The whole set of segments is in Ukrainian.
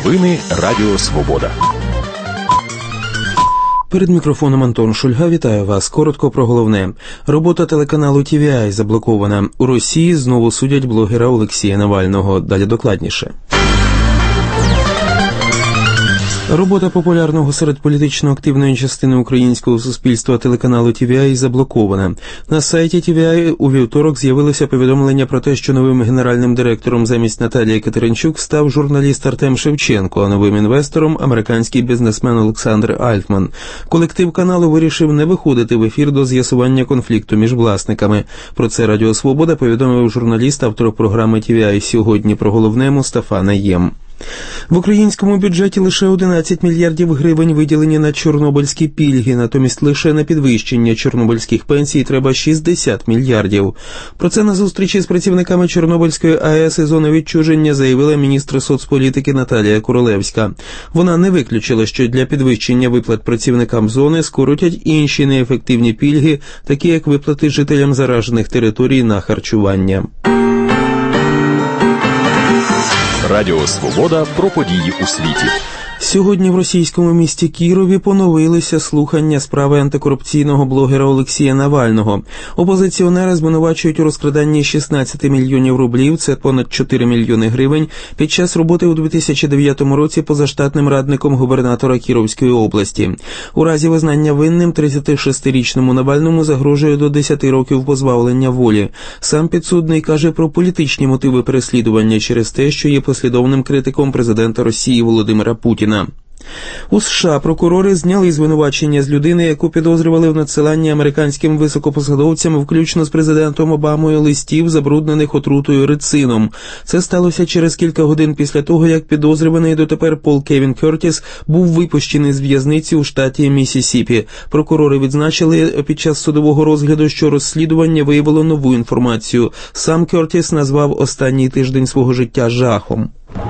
Новини Радіо Свобода. Перед мікрофоном Антон Шульга. Вітаю вас. Коротко про головне. Робота телеканалу TVI заблокована. У Росії знову судять блогера Олексія Навального. Далі докладніше. Робота популярного серед політично активної частини українського суспільства телеканалу TVI заблокована. На сайті TVI у вівторок з'явилося повідомлення про те, що новим генеральним директором замість Наталії Катеринчук став журналіст Артем Шевченко, а новим інвестором – американський бізнесмен Олександр Альтман. Колектив каналу вирішив не виходити в ефір до з'ясування конфлікту між власниками. Про це Радіо Свобода повідомив журналіст, автор програми TVI «Сьогодні» про головне Мустафа Наєм. В українському бюджеті лише 11 мільярдів гривень виділені на чорнобильські пільги, натомість лише на підвищення чорнобильських пенсій треба 60 мільярдів. Про це на зустрічі з працівниками Чорнобильської АЕС і зони відчуження заявила міністр соцполітики Наталія Королевська. Вона не виключила, що для підвищення виплат працівникам зони скоротять інші неефективні пільги, такі як виплати жителям заражених територій на харчування. Радіо Свобода про події у світі. Сьогодні в російському місті Кірові поновилися слухання справи антикорупційного блогера Олексія Навального. Опозиціонера звинувачують у розкраданні 16 мільйонів рублів, це понад 4 мільйони гривень, під час роботи у 2009 році позаштатним радником губернатора Кіровської області. У разі визнання винним 36-річному Навальному загрожує до 10 років позбавлення волі. Сам підсудний каже про політичні мотиви переслідування через те, що є послідовним критиком президента Росії Володимира Путіна. У США прокурори зняли звинувачення з людини, яку підозрювали в надсиланні американським високопосадовцям, включно з президентом Обамою, листів, забруднених отрутою рицином. Це сталося через кілька годин після того, як підозрюваний дотепер Пол Кевін Кертіс був випущений з в'язниці у штаті Міссісіпі. Прокурори відзначили під час судового розгляду, що розслідування виявило нову інформацію. Сам Кертіс назвав останній тиждень свого життя жахом.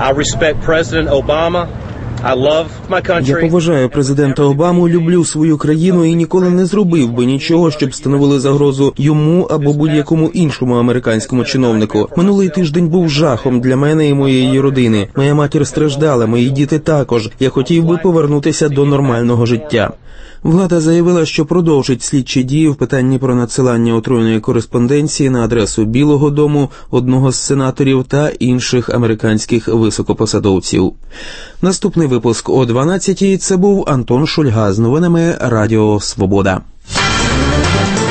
Я поважаю президента Обаму, люблю свою країну і ніколи не зробив би нічого, щоб становили загрозу йому або будь-якому іншому американському чиновнику. Минулий тиждень був жахом для мене і моєї родини. Моя матір страждала, мої діти також. Я хотів би повернутися до нормального життя. Влада заявила, що продовжить слідчі дії в питанні про надсилання отруєної кореспонденції на адресу Білого дому, одного з сенаторів та інших американських високопосадовців. Наступний випуск о 12-й. Це був Антон Шульга з новинами Радіо Свобода.